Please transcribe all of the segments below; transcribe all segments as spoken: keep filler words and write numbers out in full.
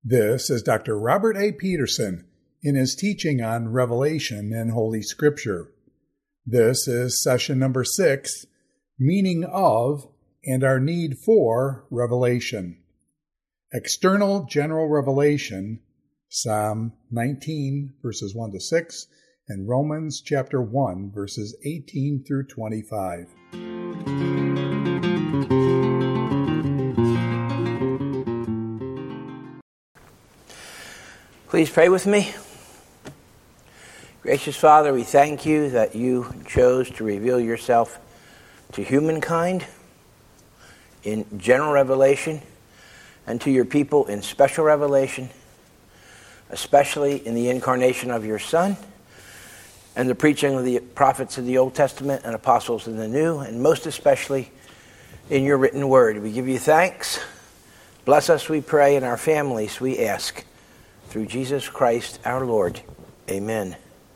This is Doctor Robert A. Peterson in his teaching on Revelation and Holy Scripture. This is session number six, Meaning of and Our Need for Revelation. External General Revelation, Psalm nineteen, verses one to six, and Romans chapter one, verses eighteen through twenty-five. Please pray with me. Gracious Father, we thank you that you chose to reveal yourself to humankind in general revelation and to your people in special revelation, especially in the incarnation of your Son and the preaching of the prophets of the Old Testament and apostles in the New, and most especially in your written word. We give you thanks. Bless us, we pray, and our families, we ask. Through Jesus Christ our Lord. Amen.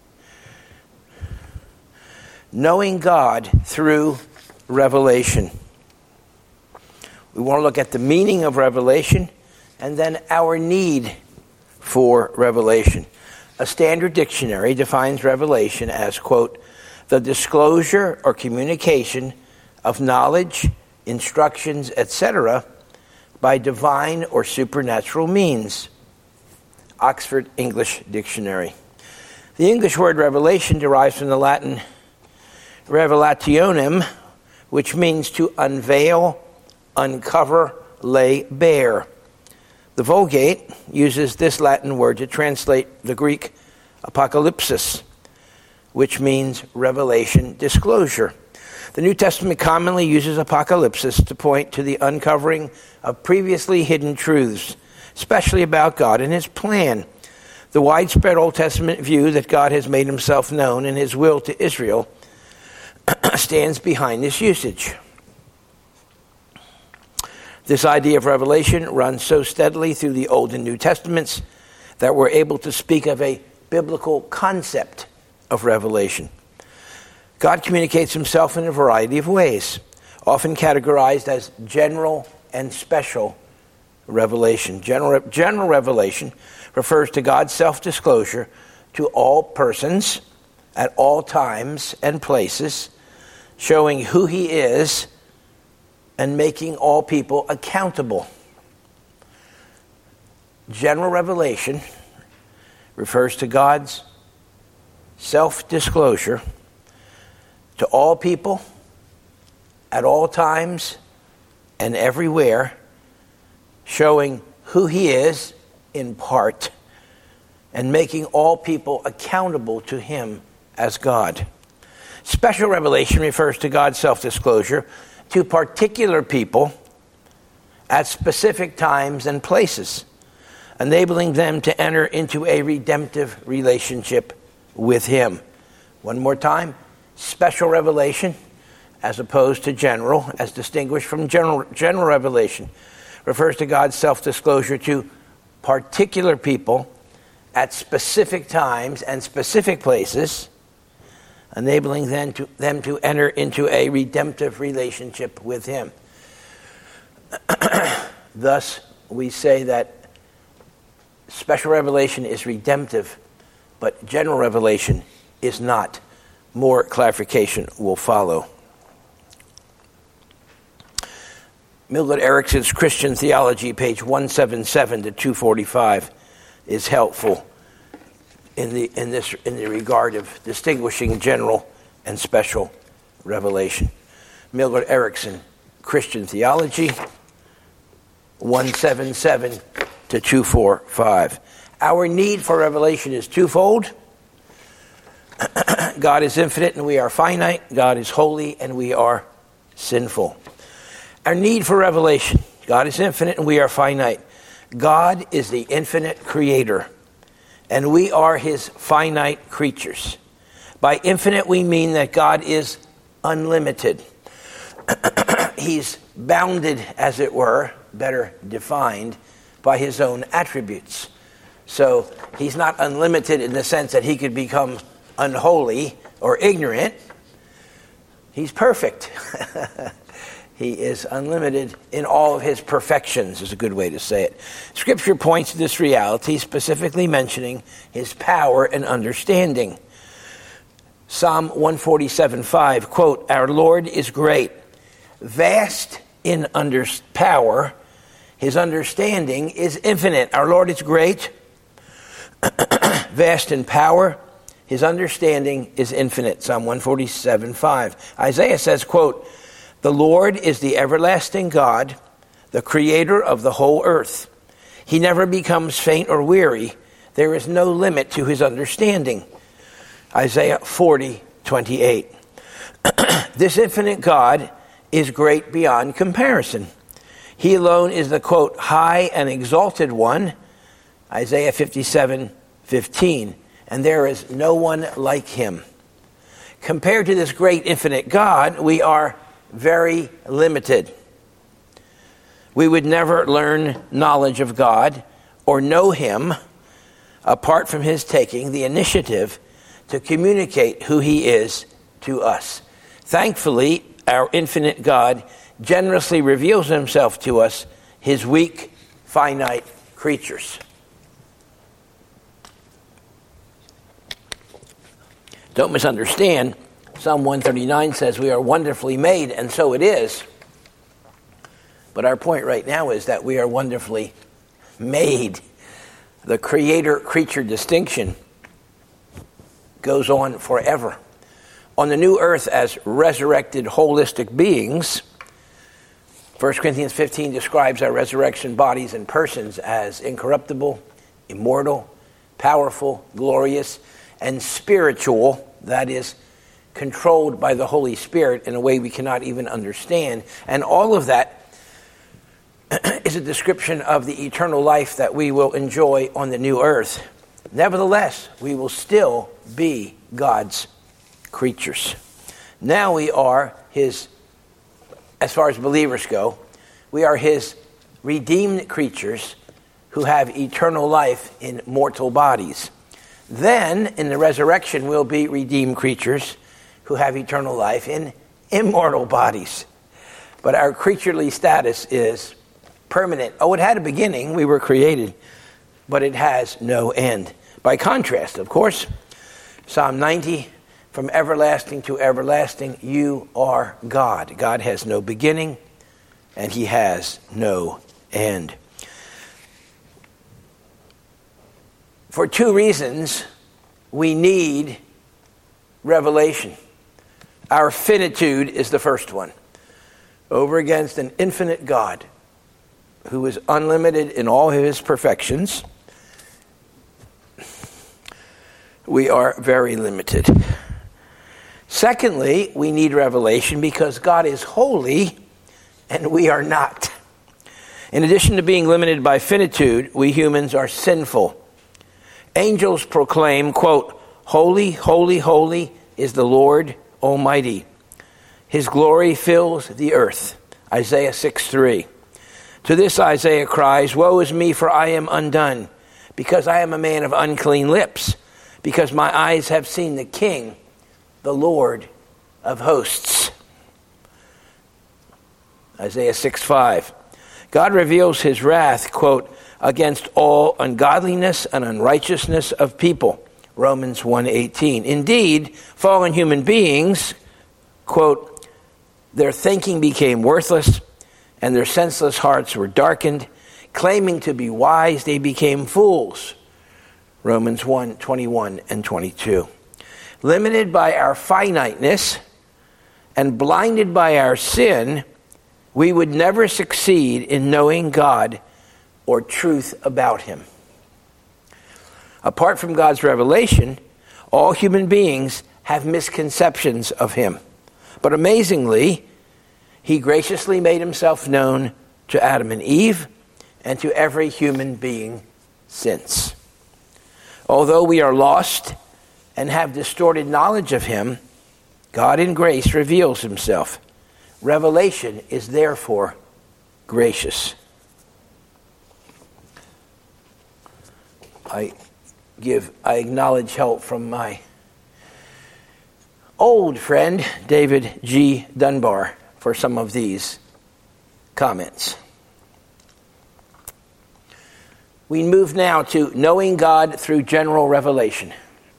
Knowing God through revelation. We want to look at the meaning of revelation and then our need for revelation. A standard dictionary defines revelation as, quote, the disclosure or communication of knowledge, instructions, et cetera by divine or supernatural means. Oxford English Dictionary. The English word revelation derives from the Latin revelationem, which means to unveil, uncover, lay bare. The Vulgate uses this Latin word to translate the Greek apocalypsis, which means revelation, disclosure. The New Testament commonly uses apocalypsis to point to the uncovering of previously hidden truths, especially about God and his plan. The widespread Old Testament view that God has made himself known in his will to Israel stands behind this usage. This idea of revelation runs so steadily through the Old and New Testaments that we're able to speak of a biblical concept of revelation. God communicates himself in a variety of ways, often categorized as general and special revelation. General, general revelation refers to God's self-disclosure to all persons at all times and places, showing who he is and making all people accountable. General revelation refers to God's self-disclosure to all people at all times and everywhere, showing who he is in part and making all people accountable to him as God. Special revelation refers to God's self-disclosure to particular people at specific times and places, enabling them to enter into a redemptive relationship with him. One more time, special revelation, as opposed to general, as distinguished from general, general revelation, refers to God's self-disclosure to particular people at specific times and specific places, enabling them to, them to enter into a redemptive relationship with him. Thus, we say that special revelation is redemptive, but general revelation is not. More clarification will follow. Milton Erickson's Christian Theology, page one seventy-seven to two forty-five, is helpful in the in this in the regard of distinguishing general and special revelation. Milton Erickson, Christian Theology, one seventy-seven to two forty-five. Our need for revelation is twofold. God is infinite and we are finite. God is holy and we are sinful. Our need for revelation. God is infinite and we are finite. God is the infinite creator, and we are his finite creatures. By infinite, we mean that God is unlimited. He's bounded, as it were, better defined, by his own attributes. So he's not unlimited in the sense that he could become unholy or ignorant. He's perfect. He is unlimited in all of his perfections, is a good way to say it. Scripture points to this reality, specifically mentioning his power and understanding. Psalm one forty-seven five, quote, "Our Lord is great, vast in under power. His understanding is infinite." Our Lord is great, vast in power. His understanding is infinite. Psalm one forty-seven five. Isaiah says, quote, "The Lord is the everlasting God, the creator of the whole earth. He never becomes faint or weary. There is no limit to his understanding." Isaiah forty twenty-eight. This infinite God is great beyond comparison. He alone is the, quote, "high and exalted one." Isaiah fifty-seven fifteen. And there is no one like him. Compared to this great infinite God, we are very limited. We would never learn knowledge of God or know him apart from his taking the initiative to communicate who he is to us. Thankfully, our infinite God generously reveals himself to us, his weak, finite creatures. Don't misunderstand. Psalm one thirty-nine says we are wonderfully made, and so it is. But our point right now is that we are wonderfully made. The creator-creature distinction goes on forever. On the new earth as resurrected holistic beings, First Corinthians fifteen describes our resurrection bodies and persons as incorruptible, immortal, powerful, glorious, and spiritual, that is, controlled by the Holy Spirit in a way we cannot even understand. And all of that is a description of the eternal life that we will enjoy on the new earth. Nevertheless, we will still be God's creatures. Now we are his, as far as believers go, we are his redeemed creatures who have eternal life in mortal bodies. Then, in the resurrection, we'll be redeemed creatures who have eternal life in immortal bodies. But our creaturely status is permanent. Oh, it had a beginning. We were created. But it has no end. By contrast, of course, Psalm ninety, "From everlasting to everlasting, you are God." God has no beginning, and he has no end. For two reasons, we need revelation. Our finitude is the first one. Over against an infinite God who is unlimited in all of his perfections, we are very limited. Secondly, we need revelation because God is holy and we are not. In addition to being limited by finitude, we humans are sinful. Angels proclaim, quote, "Holy, holy, holy is the Lord Almighty. His glory fills the earth." Isaiah six three. To this Isaiah cries, "Woe is me, for I am undone, because I am a man of unclean lips, because my eyes have seen the King, the Lord of hosts." Isaiah six five. God reveals his wrath, quote, "against all ungodliness and unrighteousness of people." Romans one eighteen. Indeed, fallen human beings, quote, "their thinking became worthless, and their senseless hearts were darkened. Claiming to be wise, they became fools." Romans one twenty-one and twenty-two. Limited by our finiteness and blinded by our sin, we would never succeed in knowing God or truth about him. Apart from God's revelation, all human beings have misconceptions of him. But amazingly, he graciously made himself known to Adam and Eve and to every human being since. Although we are lost and have distorted knowledge of him, God in grace reveals himself. Revelation is therefore gracious. I give, I acknowledge help from my old friend, David G. Dunbar, for some of these comments. We move now to knowing God through general revelation.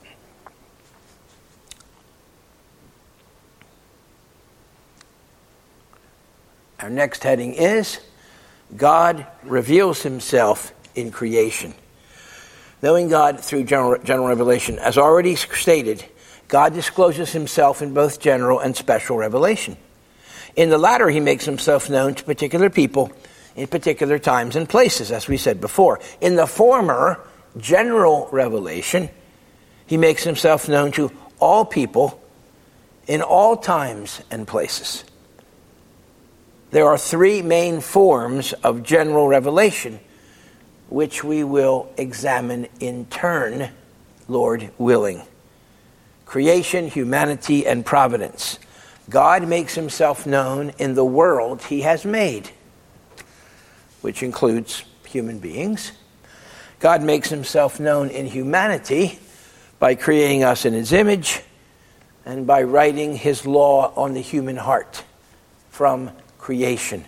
Our next heading is God reveals himself in creation. Knowing God through general, general revelation. As already stated, God discloses himself in both general and special revelation. In the latter, he makes himself known to particular people in particular times and places, as we said before. In the former, general revelation, he makes himself known to all people in all times and places. There are three main forms of general revelation, which we will examine in turn, Lord willing. Creation, humanity, and providence. God makes himself known in the world he has made, which includes human beings. God makes himself known in humanity by creating us in his image and by writing his law on the human heart from creation.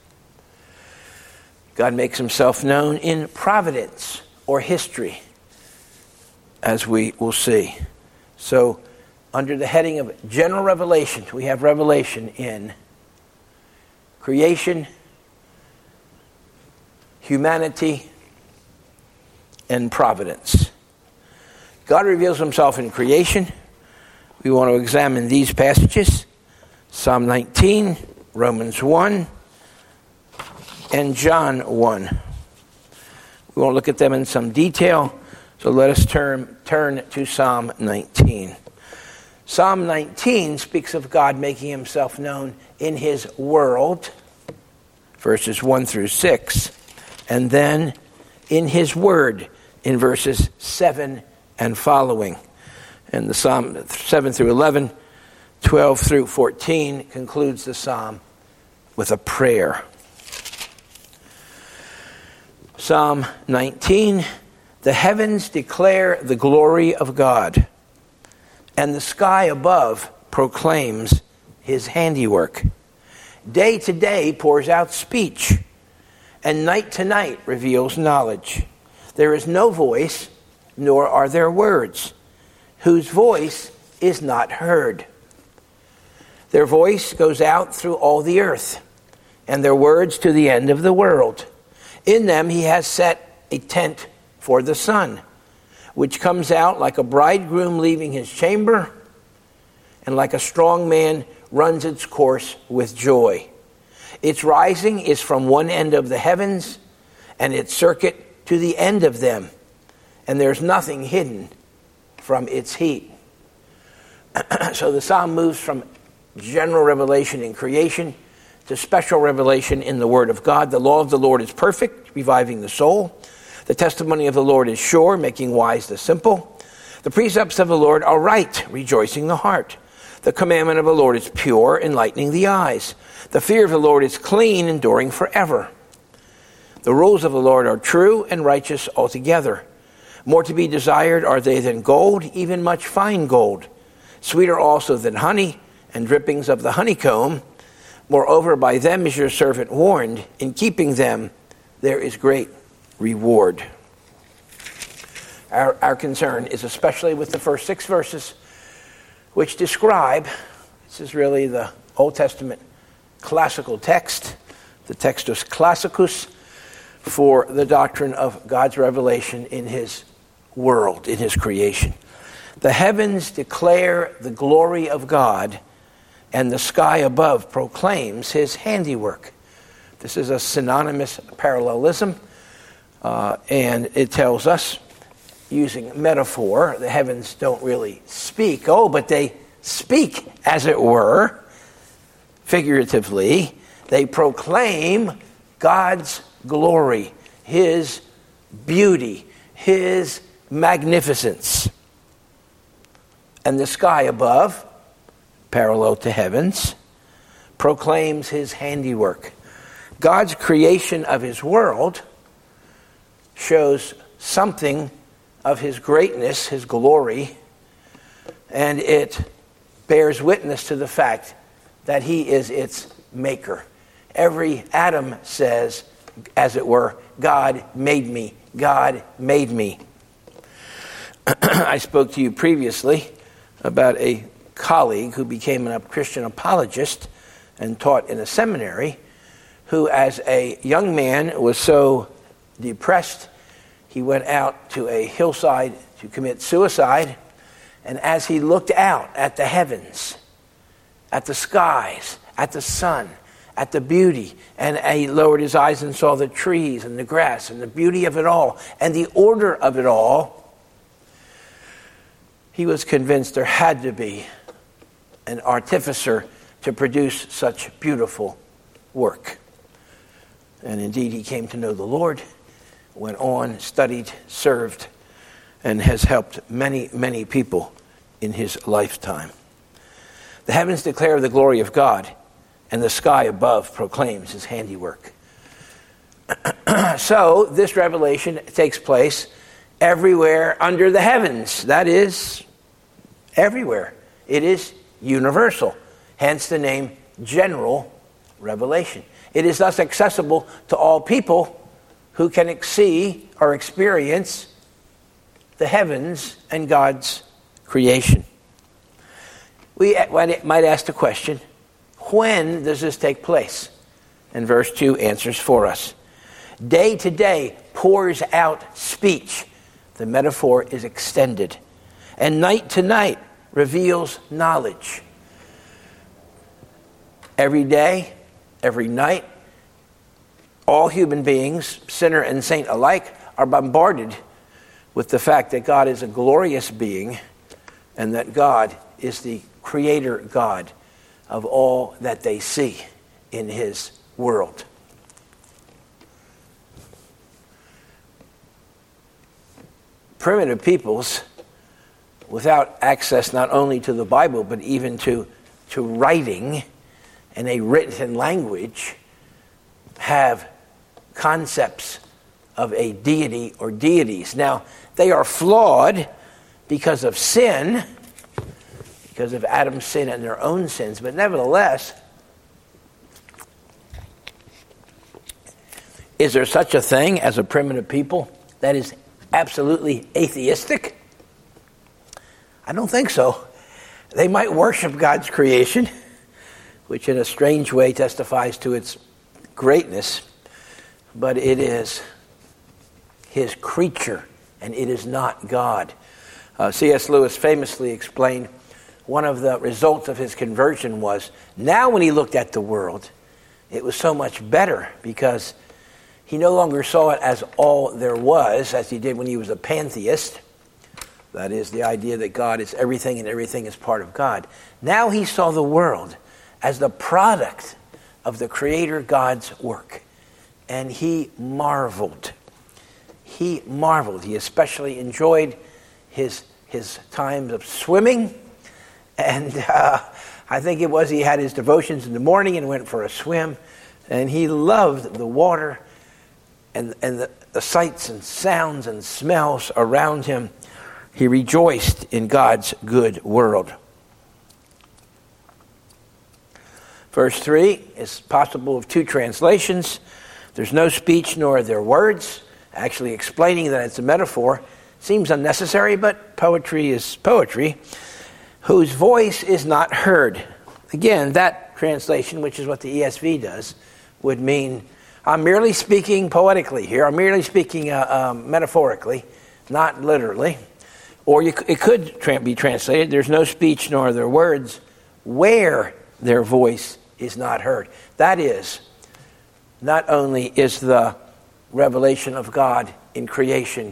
God makes himself known in providence or history, as we will see. So, under the heading of general revelation, we have revelation in creation, humanity, and providence. God reveals himself in creation. We want to examine these passages: Psalm nineteen, Romans one, and John one. We won't look at them in some detail, so let us turn, turn to Psalm nineteen. Psalm nineteen speaks of God making himself known in his world, verses one through six, and then in his word in verses seven and following. And the Psalm seven through eleven, twelve through fourteen concludes the psalm with a prayer. Psalm nineteen, the heavens declare the glory of God, and the sky above proclaims his handiwork. Day to day pours out speech, and night to night reveals knowledge. There is no voice, nor are there words, whose voice is not heard. Their voice goes out through all the earth, and their words to the end of the world. In them he has set a tent for the sun, which comes out like a bridegroom leaving his chamber, and like a strong man runs its course with joy. Its rising is from one end of the heavens, and its circuit to the end of them, and there's nothing hidden from its heat. So the psalm moves from general revelation in creation to special revelation in the Word of God. The law of the Lord is perfect, reviving the soul. The testimony of the Lord is sure, making wise the simple. The precepts of the Lord are right, rejoicing the heart. The commandment of the Lord is pure, enlightening the eyes. The fear of the Lord is clean, enduring forever. The rules of the Lord are true and righteous altogether. More to be desired are they than gold, even much fine gold. Sweeter also than honey, and drippings of the honeycomb. Moreover, by them is your servant warned. In keeping them, there is great reward. Our, our concern is especially with the first six verses, which describe, this is really the Old Testament classical text, the Textus Classicus, for the doctrine of God's revelation in his world, in his creation. The heavens declare the glory of God, and the sky above proclaims his handiwork. This is a synonymous parallelism, uh, and it tells us, using metaphor, the heavens don't really speak. Oh, but they speak, as it were, figuratively. They proclaim God's glory, his beauty, his magnificence. And the sky above, parallel to heavens, proclaims his handiwork. God's creation of his world shows something of his greatness, his glory, and it bears witness to the fact that he is its maker. every atom says, as it were, God made me. God made me. I spoke to you previously about a colleague who became a Christian apologist and taught in a seminary, who as a young man was so depressed, he went out to a hillside to commit suicide. And as he looked out at the heavens, at the skies, at the sun, at the beauty, and he lowered his eyes and saw the trees and the grass and the beauty of it all and the order of it all, he was convinced there had to be an artificer to produce such beautiful work. And indeed, he came to know the Lord, went on, studied, served, and has helped many, many people in his lifetime. The heavens declare the glory of God, and the sky above proclaims his handiwork. So, this revelation takes place everywhere under the heavens. That is, everywhere. It is universal. Hence the name general revelation. It is thus accessible to all people who can see or experience the heavens and God's creation. We might ask the question, when does this take place? And verse two answers for us. Day to day pours out speech. The metaphor is extended. And night to night reveals knowledge. Every day, every night, all human beings, sinner and saint alike, are bombarded with the fact that God is a glorious being and that God is the creator God of all that they see in his world. Primitive peoples, without access not only to the Bible, but even to, to writing and a written language, have concepts of a deity or deities. Now, they are flawed because of sin, because of Adam's sin and their own sins, but nevertheless, is there such a thing as a primitive people that is absolutely atheistic? I don't think so. They might worship God's creation, which in a strange way testifies to its greatness, but it is his creature, and it is not God. Uh, C S Lewis famously explained one of the results of his conversion was, now when he looked at the world, it was so much better because he no longer saw it as all there was, as he did when he was a pantheist. That is, the idea that God is everything and everything is part of God. Now he saw the world as the product of the Creator God's work. And he marveled. He marveled. He especially enjoyed his, his times of swimming. And uh, I think it was he had his devotions in the morning and went for a swim. And he loved the water and, and the, the sights and sounds and smells around him. He rejoiced in God's good world. Verse three is possible of two translations. There's no speech nor are there words. Actually explaining that it's a metaphor seems unnecessary, but poetry is poetry. Whose voice is not heard. Again, that translation, which is what the E S V does, would mean I'm merely speaking poetically here. I'm merely speaking uh, um, metaphorically, not literally. Or you, it could tra- be translated, there's no speech nor are there words where their voice is not heard. That is, not only is the revelation of God in creation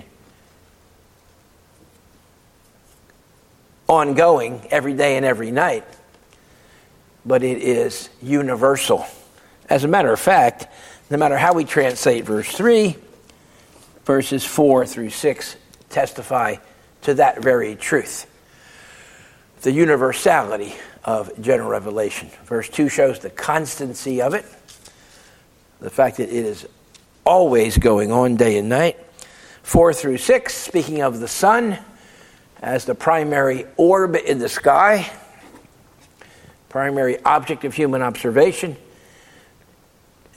ongoing every day and every night, but it is universal. As a matter of fact, no matter how we translate verse three, verses four through six testify to that very truth. The universality of general revelation. Verse two shows the constancy of it, the fact that it is always going on day and night. Four through six, speaking of the sun as the primary orb in the sky, primary object of human observation,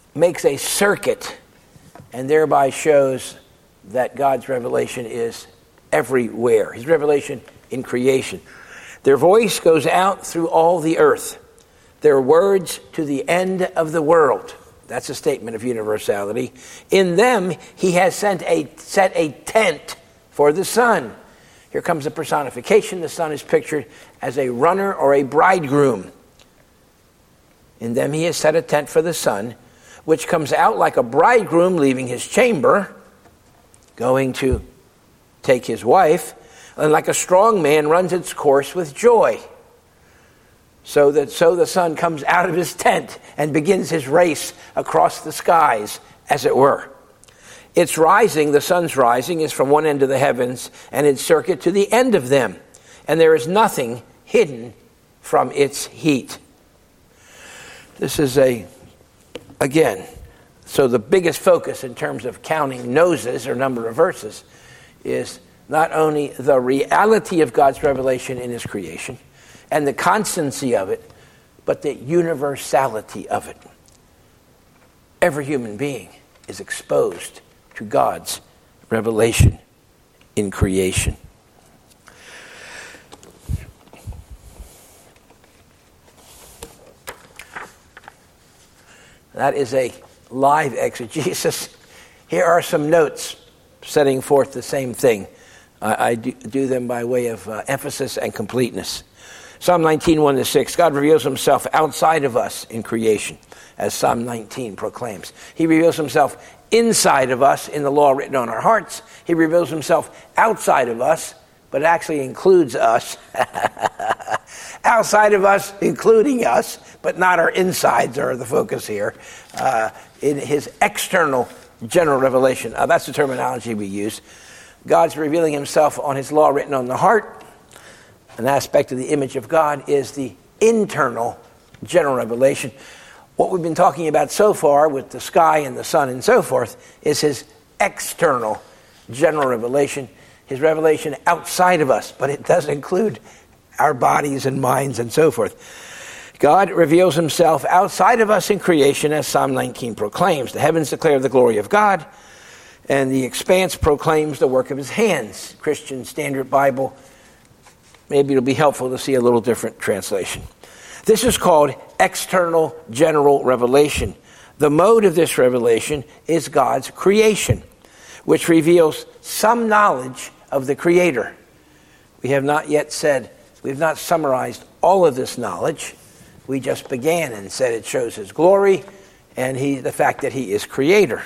makes a circuit and thereby shows that God's revelation is everywhere. His revelation in creation. Their voice goes out through all the earth. Their words to the end of the world. That's a statement of universality. In them, he has sent a, set a tent for the sun. Here comes the personification. The sun is pictured as a runner or a bridegroom. In them, he has set a tent for the sun, which comes out like a bridegroom leaving his chamber, going to take his wife, and like a strong man runs its course with joy. So that so the sun comes out of his tent and begins his race across the skies, as it were. Its rising, the sun's rising, is from one end of the heavens and its circuit to the end of them, and there is nothing hidden from its heat. This is a, again, so the biggest focus in terms of counting noses or number of verses is not only the reality of God's revelation in his creation and the constancy of it, but the universality of it. Every human being is exposed to God's revelation in creation. That is a live exegesis. Here are some notes setting forth the same thing. I, I do, do them by way of uh, emphasis and completeness. Psalm nineteen, one to six, God reveals himself outside of us in creation, as Psalm nineteen proclaims. He reveals himself inside of us in the law written on our hearts. He reveals himself outside of us, but it actually includes us. Outside of us, including us, but not our insides are the focus here. Uh, in his external general revelation, uh, that's the terminology we use. God's revealing himself on his law written on the heart. An aspect of the image of God is the internal general revelation. What we've been talking about so far with the sky and the sun and so forth is his external general revelation, his revelation outside of us, but it does include our bodies and minds and so forth. God reveals himself outside of us in creation, as Psalm nineteen proclaims. The heavens declare the glory of God, and the expanse proclaims the work of his hands. Christian Standard Bible, maybe it'll be helpful to see a little different translation. This is called external general revelation. The mode of this revelation is God's creation, which reveals some knowledge of the Creator. We have not yet said, we have not summarized all of this knowledge. We just began and said it shows his glory and he, the fact that he is Creator.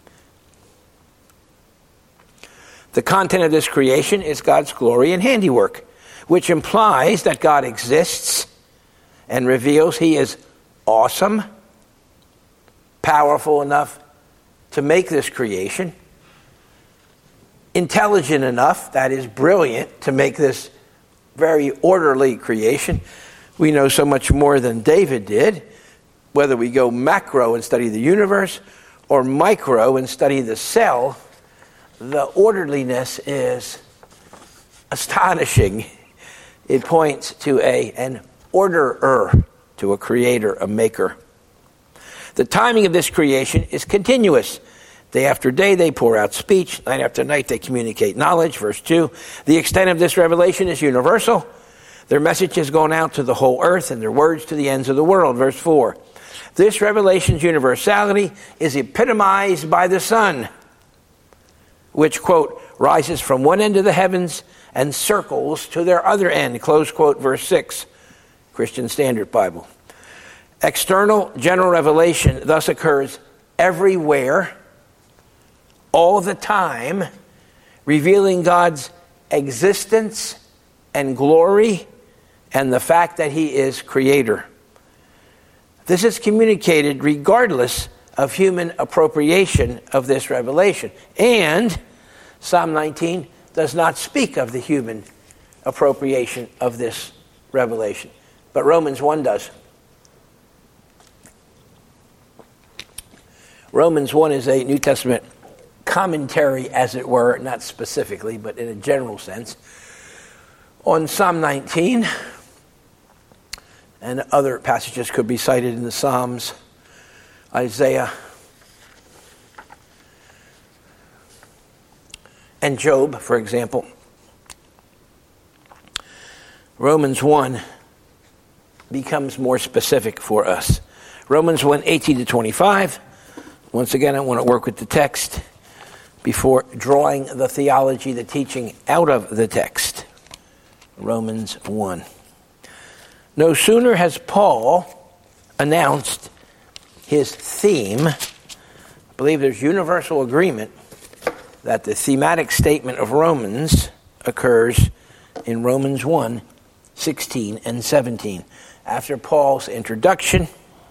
The content of this creation is God's glory and handiwork, which implies that God exists and reveals he is awesome, powerful enough to make this creation, intelligent enough, that is brilliant, to make this very orderly creation. We know so much more than David did, whether we go macro and study the universe or micro and study the cell. The orderliness is astonishing. It points to a an orderer, to a creator, a maker. The timing of this creation is continuous. Day after day they pour out speech. Night after night they communicate knowledge. Verse two, the extent of this revelation is universal. Their message has gone out to the whole earth and their words to the ends of the world. Verse four, this revelation's universality is epitomized by the sun, which, quote, rises from one end of the heavens and circles to their other end, close quote, verse six, Christian Standard Bible. External general revelation thus occurs everywhere, all the time, revealing God's existence and glory and the fact that he is creator. This is communicated regardless of human appropriation of this revelation. And Psalm nineteen does not speak of the human appropriation of this revelation, but Romans one does. Romans one is a New Testament commentary, as it were, not specifically, but in a general sense, on Psalm nineteen, and other passages could be cited in the Psalms, Isaiah, and Job, for example, Romans one becomes more specific for us. Romans one, eighteen to twenty-five. Once again, I want to work with the text before drawing the theology, the teaching out of the text. Romans one. No sooner has Paul announced his theme, I believe there's universal agreement that the thematic statement of Romans occurs in Romans one, sixteen and seventeen. After Paul's introduction,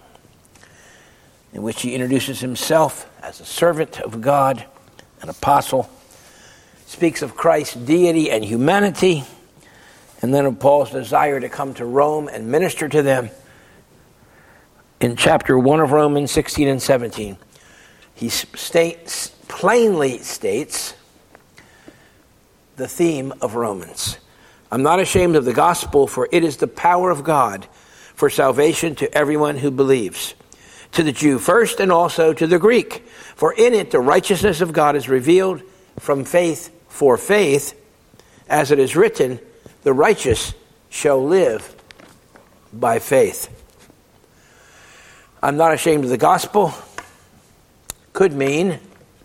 in which he introduces himself as a servant of God, an apostle, speaks of Christ's deity and humanity, and then of Paul's desire to come to Rome and minister to them. In chapter one of Romans, sixteen and seventeen, he states, plainly states the theme of Romans. I'm not ashamed of the gospel, for it is the power of God for salvation to everyone who believes, to the Jew first and also to the Greek. For in it the righteousness of God is revealed from faith for faith, as it is written, the righteous shall live by faith. I'm not ashamed of the gospel could mean,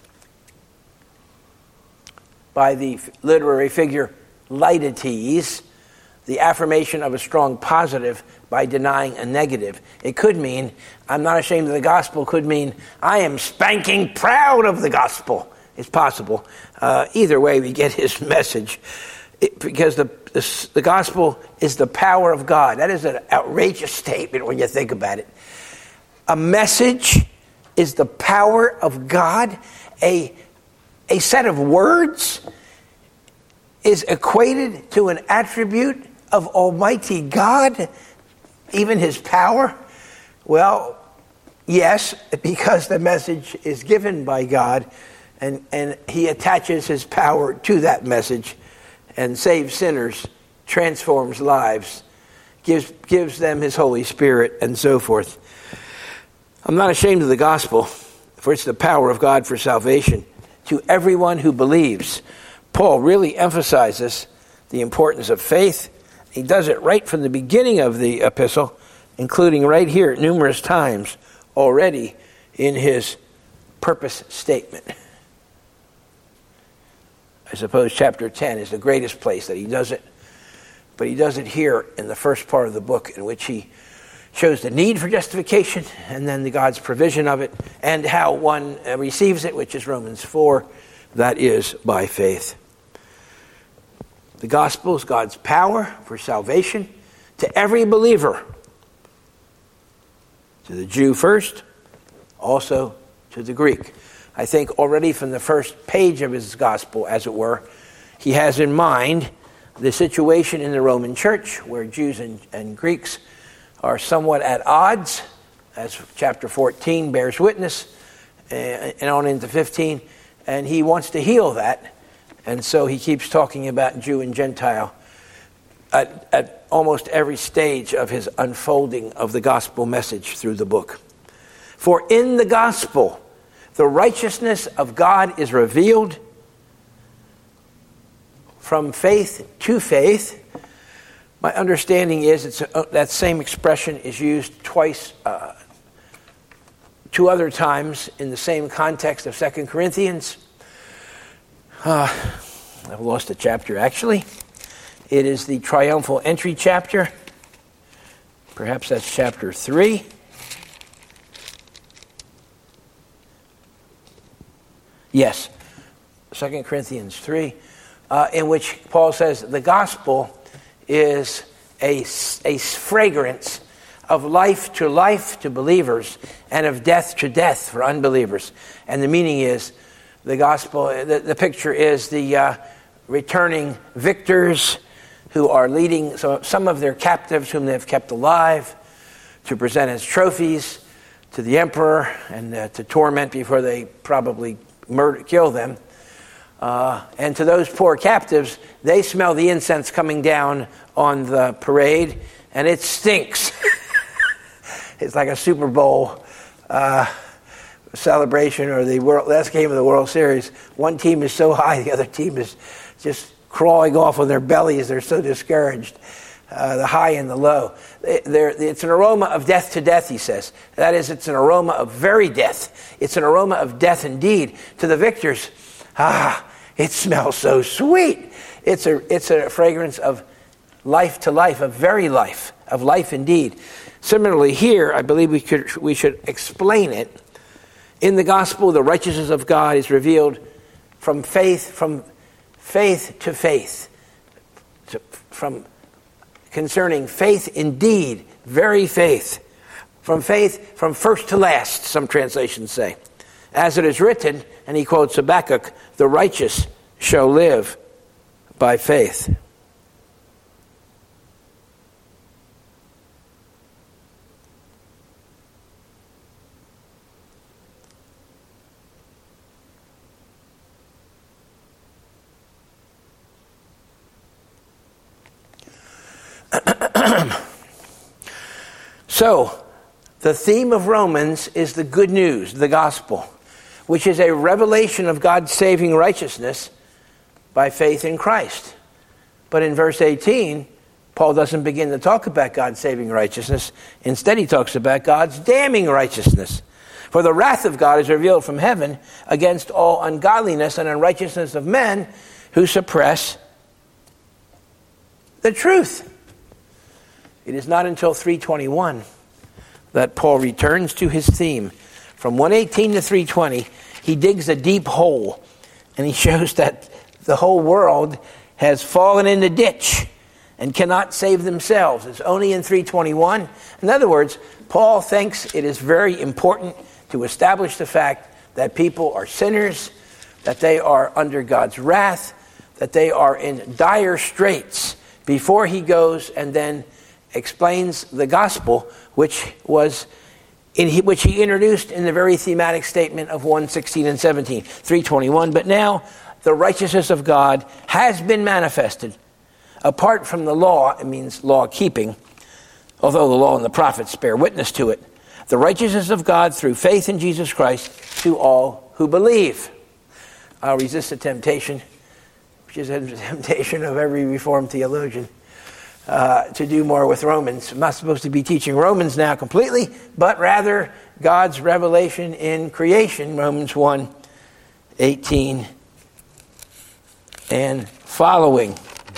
by the literary figure Leidetes, the affirmation of a strong positive by denying a negative. It could mean, I'm not ashamed of the gospel, could mean, I am spanking proud of the gospel. It's possible. Uh, either way, we get his message. It, because the, the the gospel is the power of God. That is an outrageous statement when you think about it. A message is the power of God. A, a set of words is equated to an attribute of Almighty God, even his power. Well, yes, because the message is given by God, and, and he attaches his power to that message and saves sinners, transforms lives, gives gives them his Holy Spirit, and so forth. I'm not ashamed of the gospel, for it's the power of God for salvation to everyone who believes. Paul really emphasizes the importance of faith. He does it right from the beginning of the epistle, including right here numerous times already in his purpose statement. I suppose chapter ten is the greatest place that he does it, but he does it here in the first part of the book, in which he shows the need for justification and then the God's provision of it and how one receives it, which is Romans four, that is by faith. The gospel is God's power for salvation to every believer, to the Jew first, also to the Greek. I think already from the first page of his gospel, as it were, he has in mind the situation in the Roman church where Jews and, and Greeks are somewhat at odds, as chapter fourteen bears witness, and on into fifteen, and he wants to heal that. And so he keeps talking about Jew and Gentile at, at almost every stage of his unfolding of the gospel message through the book. For in the gospel, the righteousness of God is revealed from faith to faith. My understanding is it's a, that same expression is used twice, uh, two other times in the same context of Second Corinthians. Uh, I've lost a chapter, actually. It is the triumphal entry chapter. Perhaps that's chapter three. Yes, Second Corinthians three, uh, in which Paul says the gospel is a, a fragrance of life to life to believers and of death to death for unbelievers. And the meaning is, the gospel, the, the picture is the uh, returning victors who are leading some, some of their captives whom they've kept alive to present as trophies to the emperor and uh, to torment before they probably murder, kill them. Uh, and to those poor captives, they smell the incense coming down on the parade, and it stinks. It's like a Super Bowl uh, celebration or the world, last game of the World Series, one team is so high, the other team is just crawling off on their bellies. They're so discouraged. Uh, the high and the low. They're, it's an aroma of death to death, he says. That is, it's an aroma of very death. It's an aroma of death indeed. To the victors, ah, it smells so sweet. It's a, it's a fragrance of life to life, of very life, of life indeed. Similarly, here, I believe we could we should explain it. In the gospel, the righteousness of God is revealed from faith, from faith to faith, to, from concerning faith indeed, very faith, from faith from first to last, some translations say. As it is written, and he quotes Habakkuk, the righteous shall live by faith. So, the theme of Romans is the good news, the gospel, which is a revelation of God's saving righteousness by faith in Christ. But in verse eighteen, Paul doesn't begin to talk about God's saving righteousness. Instead, he talks about God's damning righteousness. For the wrath of God is revealed from heaven against all ungodliness and unrighteousness of men who suppress the truth. It is not until three twenty-one that Paul returns to his theme. From one eighteen to three twenty, he digs a deep hole, and he shows that the whole world has fallen in the ditch and cannot save themselves. It's only in three twenty-one. In other words, Paul thinks it is very important to establish the fact that people are sinners, that they are under God's wrath, that they are in dire straits, before he goes and then explains the gospel, which was in he, which he introduced in the very thematic statement of one sixteen and seventeen, three twenty-one. But now the righteousness of God has been manifested. Apart from the law, it means law keeping, although the law and the prophets bear witness to it. The righteousness of God through faith in Jesus Christ to all who believe. I'll resist the temptation, which is a temptation of every Reformed theologian, Uh, to do more with Romans. I'm not supposed to be teaching Romans now completely, but rather God's revelation in creation, Romans one eighteen and following.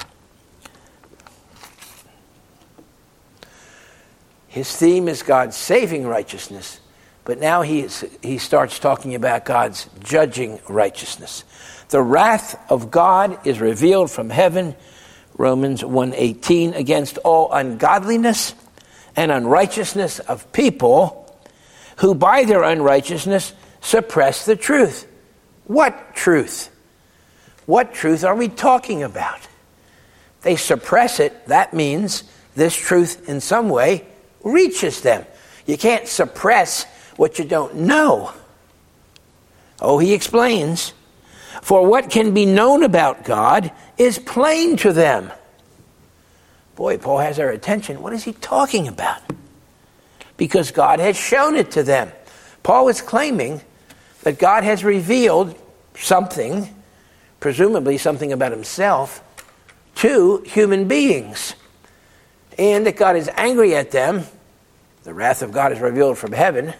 His theme is God's saving righteousness, but now he, is, he starts talking about God's judging righteousness. The wrath of God is revealed from heaven, Romans one eighteen, against all ungodliness and unrighteousness of people who by their unrighteousness suppress the truth. What truth? What truth are we talking about? They suppress it. That means this truth in some way reaches them. You can't suppress what you don't know. Oh, he explains, for what can be known about God is plain to them. Boy, Paul has our attention. What is he talking about? Because God has shown it to them. Paul is claiming that God has revealed something, presumably something about himself, to human beings. And that God is angry at them. The wrath of God is revealed from heaven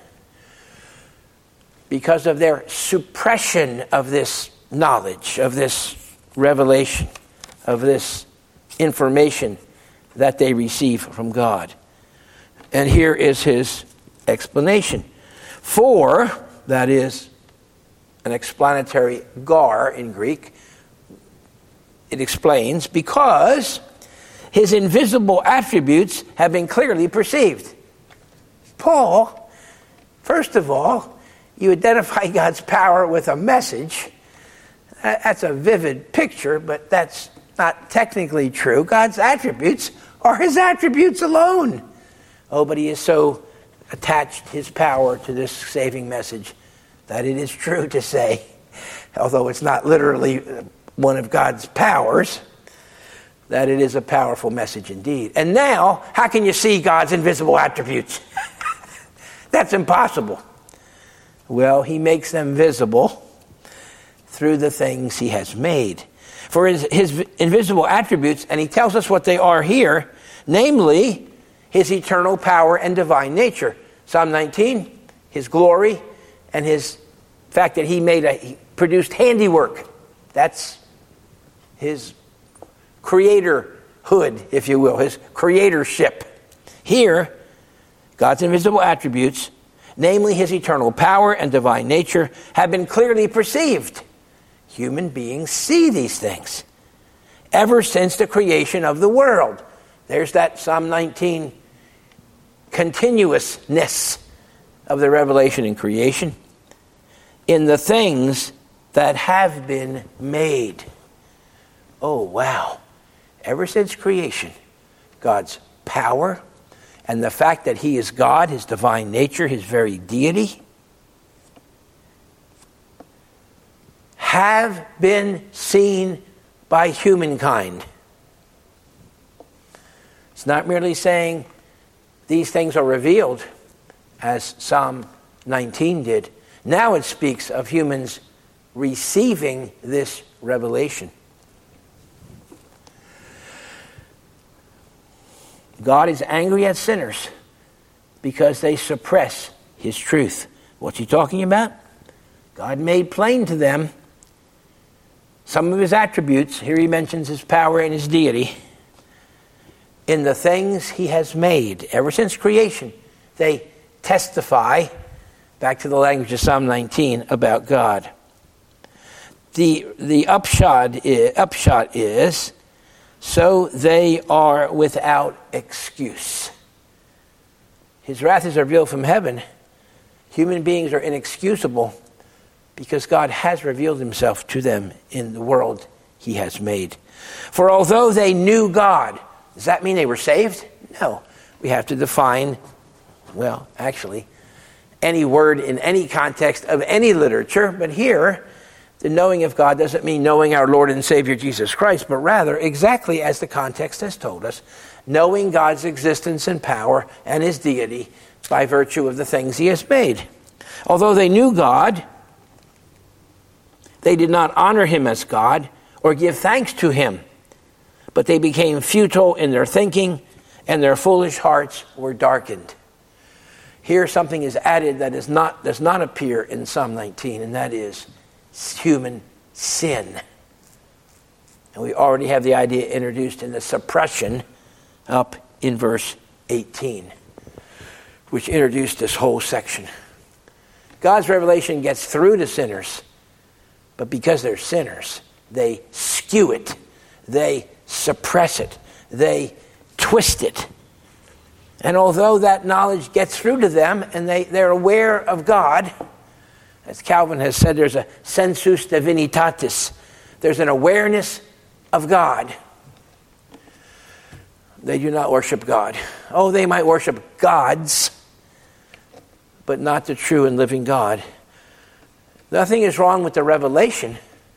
because of their suppression of this knowledge, of this revelation, of this information that they receive from God. And here is his explanation. For, that is an explanatory gar in Greek, it explains, because his invisible attributes have been clearly perceived. Paul, first of all, you identify God's power with a message. That's a vivid picture, but that's not technically true. God's attributes are his attributes alone. Oh, but he has so attached his power to this saving message that it is true to say, although it's not literally one of God's powers, that it is a powerful message indeed. And now, how can you see God's invisible attributes? That's impossible. Well, he makes them visible through the things he has made. For his, his invisible attributes, and he tells us what they are here, namely his eternal power and divine nature. Psalm nineteen, his glory and his fact that he made a he produced handiwork. That's his creatorhood, if you will, his creatorship. Here, God's invisible attributes, namely his eternal power and divine nature, have been clearly perceived. Human beings see these things ever since the creation of the world. There's that Psalm nineteen continuousness of the revelation and creation in the things that have been made. Oh, wow. Ever since creation, God's power and the fact that he is God, his divine nature, his very deity, have been seen by humankind. It's not merely saying these things are revealed, as Psalm nineteen did. Now it speaks of humans receiving this revelation. God is angry at sinners because they suppress his truth. What's he talking about? God made plain to them some of his attributes. Here he mentions his power and his deity. In the things he has made, ever since creation, they testify, back to the language of Psalm nineteen, about God. The, the upshot is, upshot is, so they are without excuse. His wrath is revealed from heaven. Human beings are inexcusable because God has revealed himself to them in the world he has made. For although they knew God, does that mean they were saved? No. We have to define, well, actually, any word in any context of any literature, but here, the knowing of God doesn't mean knowing our Lord and Savior Jesus Christ, but rather, exactly as the context has told us, knowing God's existence and power and his deity by virtue of the things he has made. Although they knew God, they did not honor him as God or give thanks to him, but they became futile in their thinking, and their foolish hearts were darkened. Here something is added that is not, does not appear in Psalm nineteen, and that is human sin. And we already have the idea introduced in the suppression up in verse eighteen, which introduced this whole section. God's revelation gets through to sinners, but because they're sinners, they skew it, they suppress it, they twist it. And although that knowledge gets through to them and they, they're aware of God, as Calvin has said, there's a sensus divinitatis, there's an awareness of God, they do not worship God. Oh, they might worship gods, but not the true and living God. Nothing is wrong with the revelation.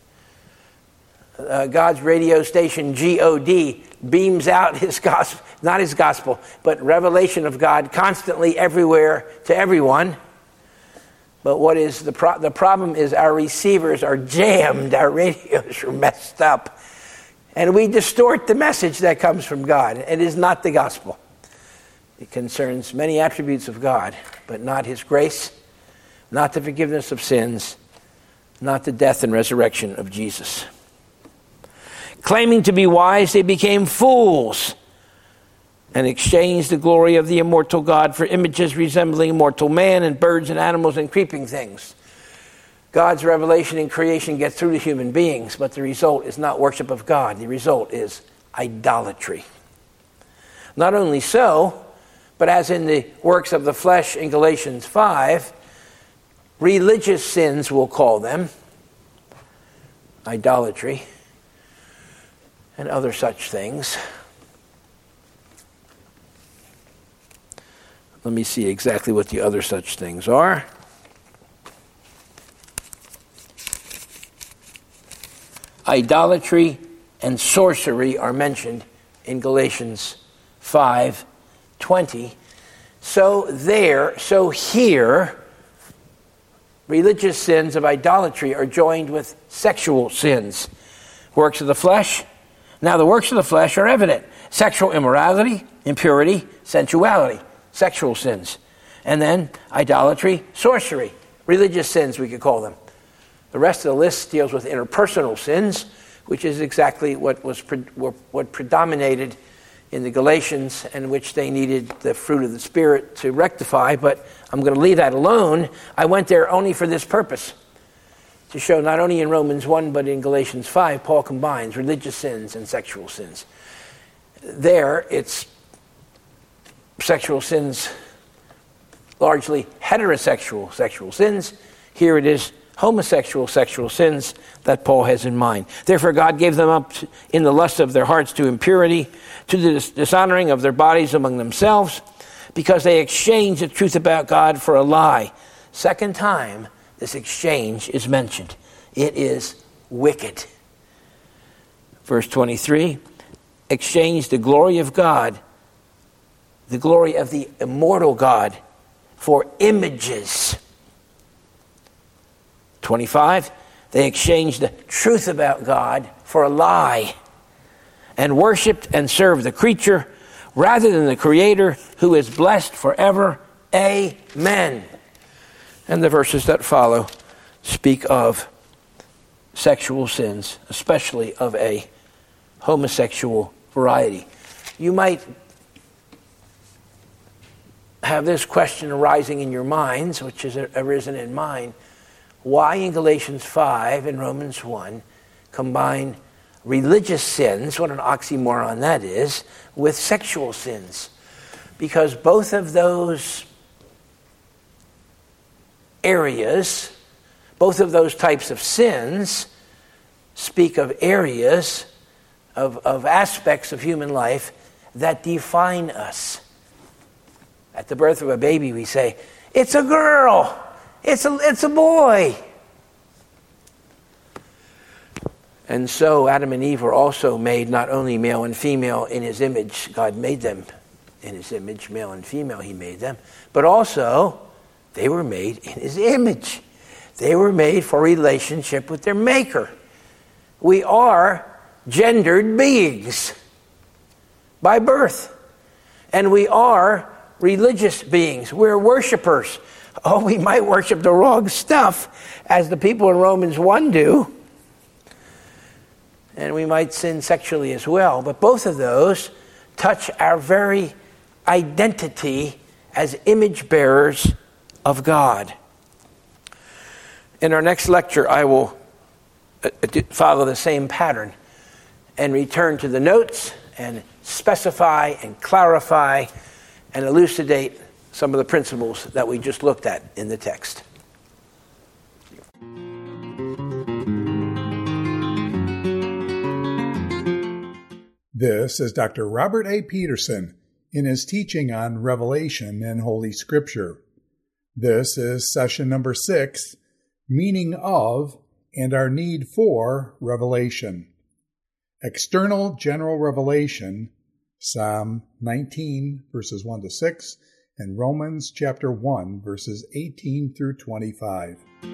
Uh, God's radio station, G O D, beams out his gospel, not his gospel, but revelation of God constantly everywhere to everyone. But what is the pro- the problem is our receivers are jammed, our radios are messed up, and we distort the message that comes from God. It is not the gospel. It concerns many attributes of God, but not his grace, not the forgiveness of sins, not the death and resurrection of Jesus. Claiming to be wise, they became fools and exchanged the glory of the immortal God for images resembling mortal man and birds and animals and creeping things. God's revelation in creation gets through to human beings, but the result is not worship of God. The result is idolatry. Not only so, but as in the works of the flesh in Galatians five, religious sins, we'll call them, idolatry, and other such things. Let me see exactly what the other such things are. Idolatry and sorcery are mentioned in Galatians five twenty. So there, so here, religious sins of idolatry are joined with sexual sins. Works of the flesh. Now the works of the flesh are evident. Sexual immorality, impurity, sensuality, sexual sins. And then idolatry, sorcery, religious sins we could call them. The rest of the list deals with interpersonal sins, which is exactly what was what predominated in the Galatians, and which they needed the fruit of the Spirit to rectify. But I'm going to leave that alone. I went there only for this purpose, to show not only in Romans one, but in Galatians five, Paul combines religious sins and sexual sins. There, it's sexual sins, largely heterosexual sexual sins. Here it is homosexual sexual sins that Paul has in mind. Therefore, God gave them up in the lust of their hearts to impurity, to the dis- dishonoring of their bodies among themselves, because they exchanged the truth about God for a lie. Second time this exchange is mentioned. It is wicked. Verse twenty-three, exchanged the glory of God, the glory of the immortal God, for images. twenty-five, they exchanged the truth about God for a lie, and worshipped and served the creature rather than the Creator, who is blessed forever. Amen. And the verses that follow speak of sexual sins, especially of a homosexual variety. You might have this question arising in your minds, which has arisen in mine. Why in Galatians five and Romans one combine religious sins, what an oxymoron that is, with sexual sins? Because both of those areas, both of those types of sins speak of areas, of, of aspects of human life that define us. At the birth of a baby, we say, it's a girl. It's a, it's a boy. And so Adam and Eve were also made not only male and female in his image. God made them in his image, male and female, he made them. But also, they were made in his image. They were made for relationship with their maker. We are gendered beings by birth. And we are religious beings. We're worshipers. Oh, we might worship the wrong stuff, as the people in Romans one do. And we might sin sexually as well. But both of those touch our very identity as image bearers of God. In our next lecture, I will follow the same pattern and return to the notes and specify and clarify and elucidate some of the principles that we just looked at in the text. This is Doctor Robert A. Peterson in his teaching on Revelation and Holy Scripture. This is session number six, Meaning of and Our Need for Revelation. External General Revelation, Psalm nineteen, verses one to six, and Romans chapter one, verses eighteen through twenty-five.